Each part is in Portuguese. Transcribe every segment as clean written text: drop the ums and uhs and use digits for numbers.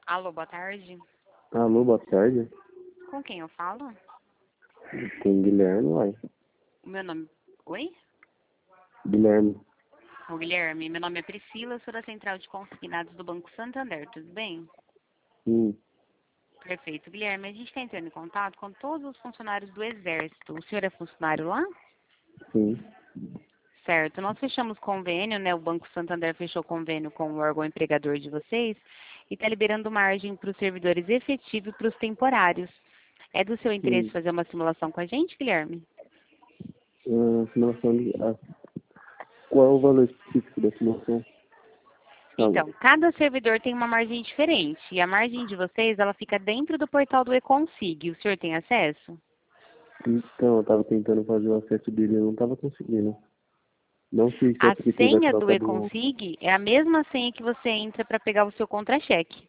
Alô, boa tarde. Alô, boa tarde. Com quem eu falo? Com o Guilherme, uai. O meu nome... Oi? Guilherme. Ô, Guilherme, meu nome é Priscila, sou da Central de Consignados do Banco Santander, tudo bem? Sim, Perfeito. Guilherme, a gente está entrando em contato com todos os funcionários do Exército. O senhor é funcionário lá? sim. Certo. Nós fechamos convênio, né? O Banco Santander fechou convênio com o órgão empregador de vocês e está liberando margem para os servidores efetivos e para os temporários. É do seu interesse Sim. fazer uma simulação com a gente, Guilherme? Simulação de... qual é o valor específico da simulação? Fala. Então, cada servidor tem uma margem diferente. E a margem de vocês, ela fica dentro do portal do Econsig. O senhor tem acesso? Então, eu tava tentando fazer o acesso dele e eu não tava conseguindo. Não sei se é A porque teve a senha do troca do... Econsig é a mesma senha que você entra para pegar o seu contra-cheque.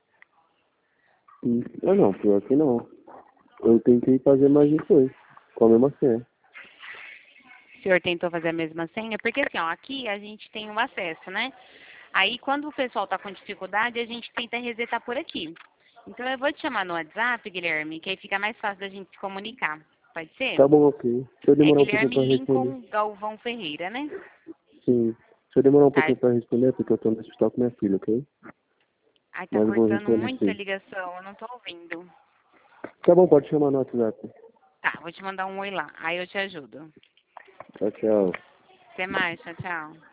Não, pior que não. Eu tentei fazer, mas não foi. Com a mesma senha. O senhor tentou fazer a mesma senha? Porque assim, ó, aqui a gente tem o acesso, né? Aí quando o pessoal tá com dificuldade, a gente tenta resetar por aqui. Então eu vou te chamar no WhatsApp, Guilherme, que aí fica mais fácil da gente se comunicar. Pode ser? Tá bom, ok. Se eu É demorar um pouquinho Guilherme pra responder... Lincoln Galvão Ferreira, né? Sim. Se eu demorar um Tá. pouquinho pra responder, é porque eu tô no hospital com minha filha, ok? Ai, tá Mas eu vou cortando responder muito a sim. ligação, eu não tô ouvindo. Tá bom, pode chamar no WhatsApp. Tá, vou te mandar um oi lá, aí eu te ajudo. Tchau, tchau. Até mais, tchau, tchau.